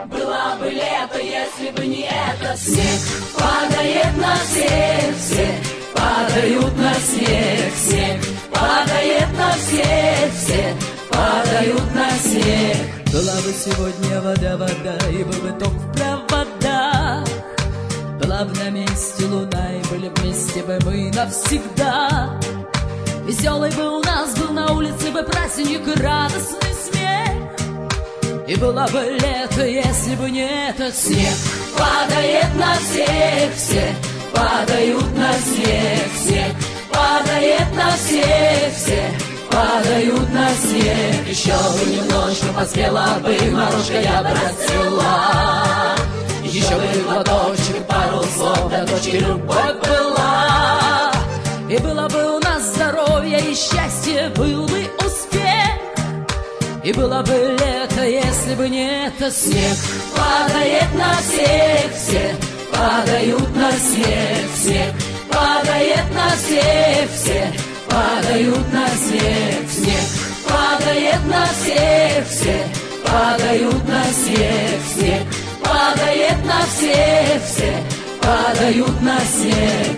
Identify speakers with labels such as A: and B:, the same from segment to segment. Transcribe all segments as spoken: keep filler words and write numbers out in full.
A: Было бы лето, если бы не это. Снег падает на всех, все падают на снег. Снег падает на всех, все падают на снег.
B: Была бы сегодня вода, вода, и был бы ток в проводах. Была бы на месте луна, и были вместе бы мы навсегда. Веселый бы у нас был на улице бы праздник и радостный смех. И было бы лето, если бы не этот снег.
A: Падает на всех, все падают на снег. Снег падает на всех, все падают на снег. Еще бы немножко поспела бы морожка, я бы расцвела. Еще бы глоточек, пару слов, да дочки любовь была.
B: И было бы у нас здоровье и счастье, был бы успех. И было бы лето, если бы не этот снег.
A: Падает на всех, все падают на снег. Снег падает на всех, все падают на снег. Снег падает на всех, все падают на снег. Снег падает на всех, все падают на снег.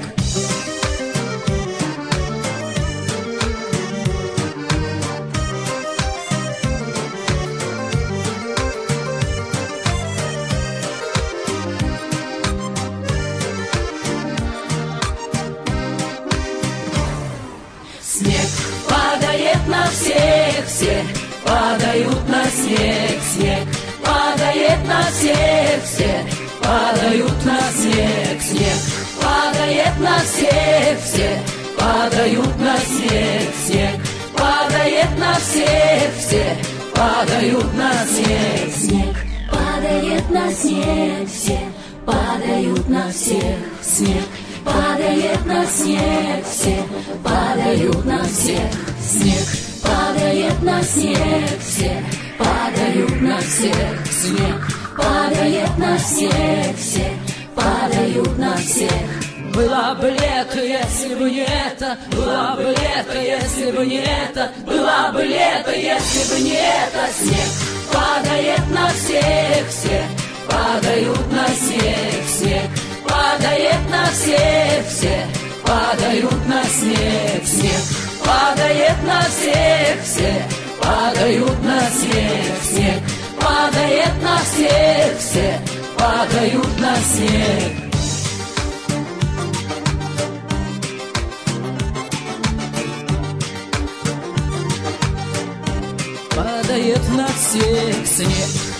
A: Снег падает на всех, все падают на снег. Снег падает на всех, все падают на снег. Снег падает на всех, все падают на снег. Снег падает на всех, все падают на снег. Снег падает на снег, все падают на всех. Снег падает на снег, все падают на всех. Снег падает на снег, все падают на всех. Снег падает на всех, все падают на всех.
B: Было бы лето, если бы не это. Было бы лето, если бы не это.
A: Было бы лето, если бы не это. Снег падает на всех, все падают на снег. Снег падает на всех, все падают на снег. Снег падает на всех, все падают на снег. Снег падает на всех, все падают на снег.
B: Падает на всех снег.